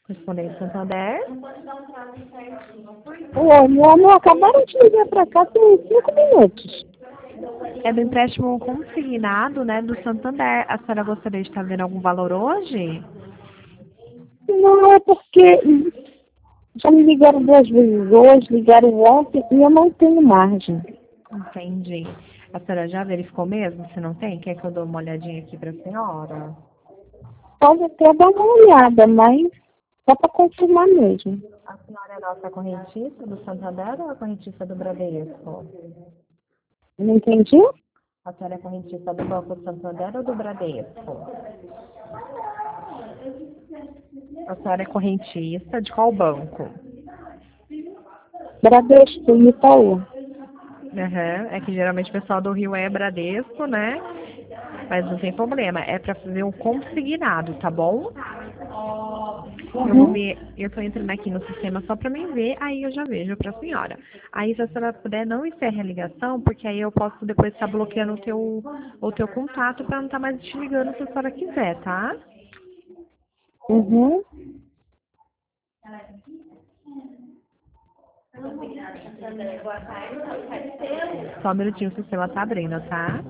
Respondendo Santander. Oi, meu amor, acabaram de ligar pra cá tem 5 minutos. É do empréstimo consignado, né, do Santander. A senhora gostaria de estar vendo algum valor hoje? Não, é porque já me ligaram 2 vezes hoje, ligaram ontem e eu não tenho margem. Entendi. A senhora já verificou mesmo? Se não tem, quer que eu dou uma olhadinha aqui para a senhora? Pode até dar uma olhada, mas só para confirmar mesmo. A senhora é nossa correntista do Santander ou a correntista do Bradesco? Não entendi? A senhora é correntista do Banco Santander ou do Bradesco? A senhora é correntista de qual banco? Bradesco e Itaú. É que geralmente o pessoal do Rio é Bradesco, né? Mas não tem problema, é para fazer um consignado, tá bom? Eu vou ver, eu tô entrando aqui no sistema só para mim ver, aí eu já vejo para a senhora. Aí se a senhora puder, não encerre a ligação, porque aí eu posso depois estar bloqueando o teu contato para não estar mais te ligando se a senhora quiser, tá? Uhum. Só um minutinho, o sistema tá abrindo, tá?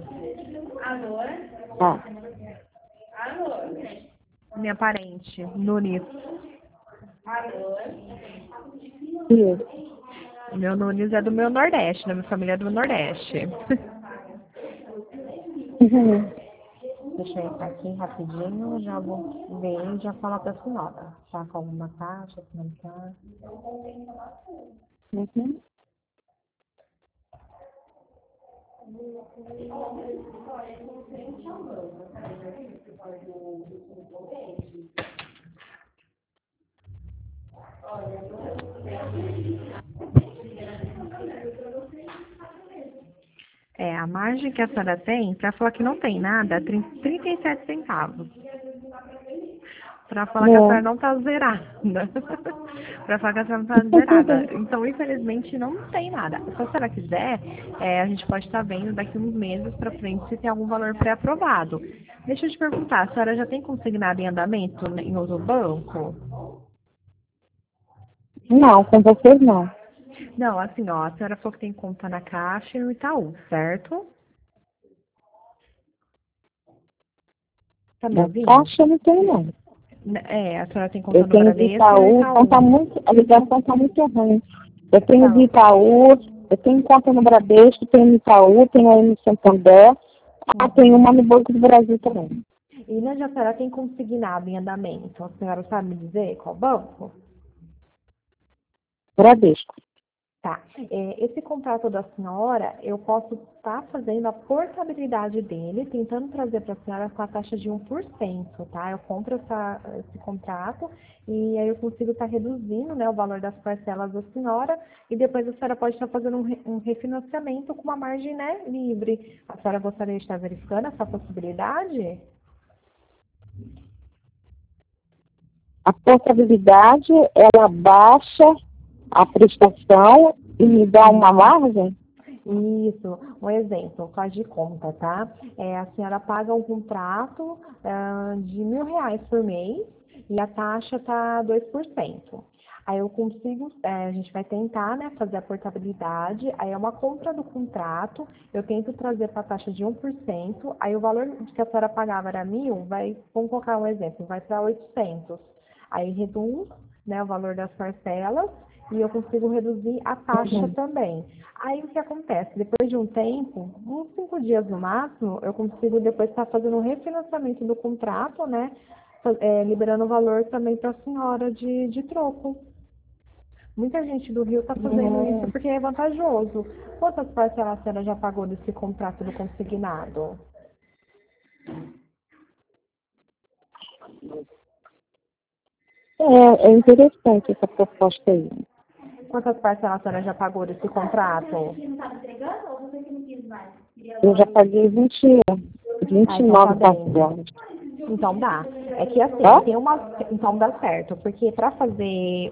Tá. Minha parente, Nunes. Isso. Meu Nunes é do meu Nordeste, né? Minha família é do Nordeste. Uhum. Deixa eu entrar aqui rapidinho, já vou ver e já falar pra senhora. Tá com alguma taxa, se não tá. Uhum. É, a margem que a senhora tem, pra falar que não tem nada, é 37 centavos. Pra falar que a senhora É. não tá zerada. Pra falar que a senhora não tá zerada. Então, infelizmente, não tem nada. Se a senhora quiser, a gente pode estar vendo daqui uns meses pra frente se tem algum valor pré-aprovado. Deixa eu te perguntar, a senhora já tem consignado em andamento em outro banco? Não, com vocês não. Não, assim, ó, a senhora falou que tem conta na Caixa e no Itaú, certo? Tá me Da ouvindo? Caixa eu não tenho não. É, a senhora tem conta Eu no tenho de Bradesco e no Itaú, então tá Itaú. muito, a ligação tá muito ruim. Eu tenho de Tá. Itaú, eu tenho conta no Bradesco, tenho no Itaú, tenho aí no Santander. Ah, tem uma no Banco do Brasil também. E onde a senhora tem consignado em andamento? A senhora sabe me dizer qual banco? Bradesco. Tá. Esse contrato da senhora, eu posso estar fazendo a portabilidade dele, tentando trazer para a senhora com a taxa de 1%, tá? Eu compro esse contrato e aí eu consigo estar reduzindo, né, o valor das parcelas da senhora e depois a senhora pode estar fazendo um refinanciamento com uma margem, né, livre. A senhora gostaria de estar verificando essa possibilidade? A portabilidade, ela baixa a prestação e me dá uma margem? Isso, um exemplo, faz de conta, tá? A senhora paga um contrato de R$ 1.000 por mês e a taxa tá 2%. Aí eu consigo, a gente vai tentar, né, fazer a portabilidade, aí é uma compra do contrato, eu tento trazer para a taxa de 1%, aí o valor que a senhora pagava era 1.000, vamos colocar um exemplo, vai para 800. Aí reduz, né, o valor das parcelas e eu consigo reduzir a taxa Uhum. também. Aí o que acontece? Depois de um tempo, uns 5 dias no máximo, eu consigo depois estar fazendo um refinanciamento do contrato, né? Liberando o valor também para a senhora de troco. Muita gente do Rio está fazendo isso Uhum. porque é vantajoso. Quantas parcelas a senhora já pagou desse contrato do consignado? É interessante essa proposta aí. Quantas parcelas a senhora já pagou desse contrato? Eu já paguei Ah, então tá 29 bem. parcelas. Então dá. É que assim, Tá? tem uma. Então dá certo, porque para fazer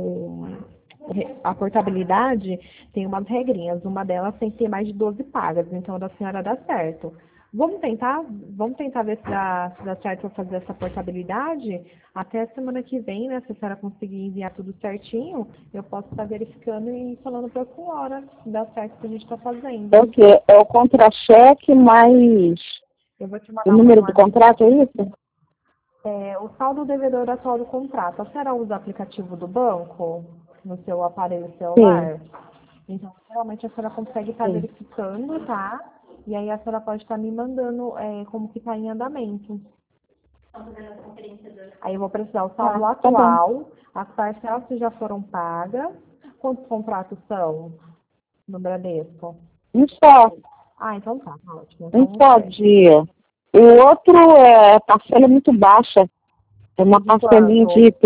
a portabilidade tem umas regrinhas. Uma delas tem que ter mais de 12 pagas, então a da senhora dá certo. Vamos tentar ver se dá certo para fazer essa portabilidade. Até a semana que vem, né? Se a senhora conseguir enviar tudo certinho, eu posso estar verificando e falando para a senhora se dá certo o que a gente está fazendo. É o quê? É o contra-cheque mais Eu vou te o mandar uma número no do contrato, é isso? o saldo devedor atual do contrato. A senhora usa o aplicativo do banco no seu aparelho Sim, celular? Então, geralmente a senhora consegue estar sim. verificando, tá? E aí a senhora pode estar me mandando como que está em andamento. Aí eu vou precisar o saldo Tá bom. atual, as parcelas que já foram pagas. Quantos contratos são no Bradesco? Um só, Ah, então tá, ótimo. um Então, só dia. O outro a parcela é muito baixa. É uma de parcelinha quanto? de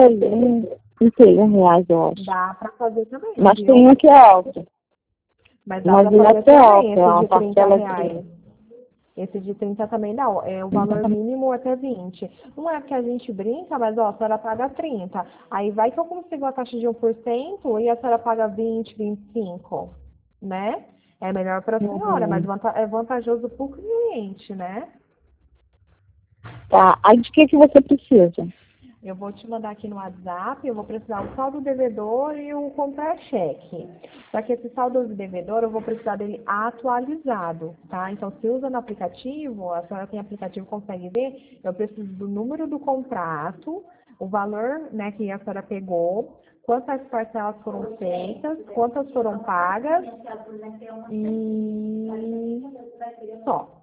31 reais, eu acho. Dá para fazer também, Mas tem viu? um que é alto. Mas dá Mas para o fazer outro é também, alto, é esse uma de 30 parcela reais. de... Esse de 30 também dá, o valor mínimo até 20. Não é que a gente brinca, mas ó, a senhora paga 30. Aí vai que eu consigo a taxa de 1% e a senhora paga 20, 25, né? É melhor para a senhora, mas Uhum. é vantajoso para o cliente, né? Tá, aí de que você precisa? Eu vou te mandar aqui no WhatsApp, eu vou precisar do saldo devedor e o contra-cheque. Só que esse saldo devedor eu vou precisar dele atualizado, tá? Então, se usa no aplicativo, a senhora tem aplicativo, consegue ver, eu preciso do número do contrato, o valor, né, que a senhora pegou, quantas parcelas foram feitas, quantas foram pagas e só.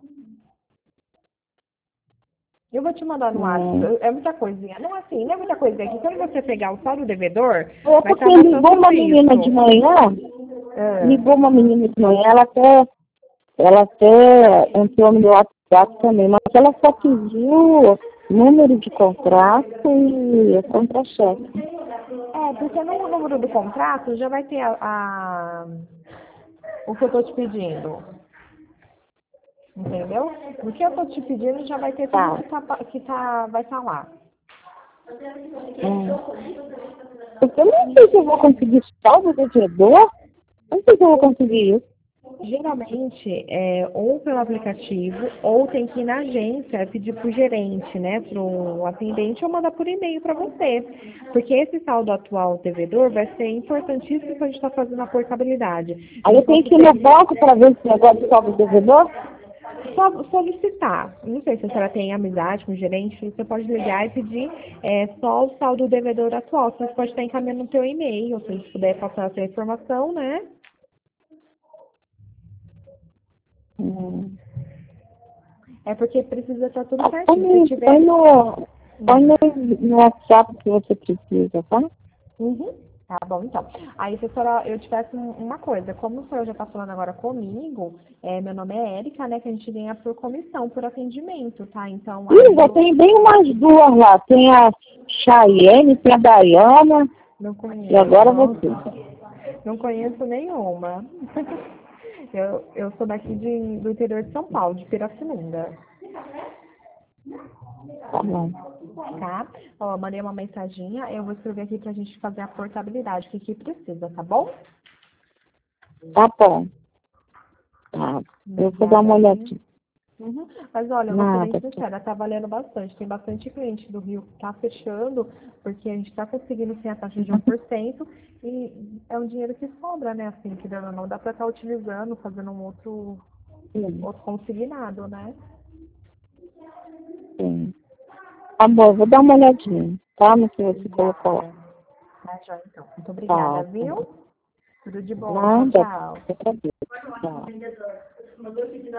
Eu vou te mandar no Hum. WhatsApp. É muita coisinha. Não assim, não é muita coisinha. Que quando você pegar o saldo devedor, É vai porque estar mostrando ligou uma tudo menina de isso. manhã, Ah, ela até entrou no meu WhatsApp também, mas ela só pediu número de contrato e contra-cheque. porque no número do contrato já vai ter o que eu estou te pedindo. Entendeu? O que eu estou te pedindo já vai ter tudo Tá. vai estar lá. Hum. Porque eu não sei se eu vou conseguir saldo do devedor. Não sei se eu vou conseguir isso. Geralmente, ou pelo aplicativo, ou tem que ir na agência pedir para o gerente, né, para o atendente, ou mandar por e-mail para você. Porque esse saldo atual devedor vai ser importantíssimo para a gente estar fazendo a portabilidade. Aí eu Então, tenho que ir no banco para ver esse negócio de saldo do devedor. só solicitar. Não sei se a senhora tem amizade com o gerente, você pode ligar e pedir só o saldo devedor atual. Você pode estar encaminhando no seu e-mail, se a gente puder passar essa informação, né? Hum. É porque precisa estar tudo Ah, certinho. Se põe tiver. no, põe Hum. no WhatsApp que você precisa, tá? Uhum. Tá bom, então. Aí, se a senhora, eu tivesse uma coisa, como o senhor já está falando agora comigo, meu nome é Érica, né, que a gente ganha por comissão, por atendimento, tá? Então, Ih, aí já eu tem bem umas duas lá. Tem a Chayenne, tem a Dayana não e agora conheço, você. não conheço nenhuma. Eu sou daqui do interior de São Paulo, de Pirassununga, Tá bom. tá? Ó, mandei uma mensaginha, eu vou escrever aqui pra gente fazer a portabilidade, o que que precisa, tá bom? Tá bom. Tá. Eu vou dar uma Obrigada, viu? olhadinha. Uhum. Mas olha, eu vou ser bem Nada. sincera, tá valendo bastante. Tem bastante cliente do Rio que tá fechando, porque a gente tá conseguindo sem a taxa de 1% e é um dinheiro que sobra, né? Assim, que não dá pra estar utilizando, fazendo um Sim, outro consignado, né? sim. Tá bom, eu vou dar uma olhadinha, tá? No que você colocou lá. Obrigada. Tá, joia, então. Muito obrigada, Tá, tá. viu? Tudo de bom. Tchau, Nada. tchau. Eu agradeço. Tá.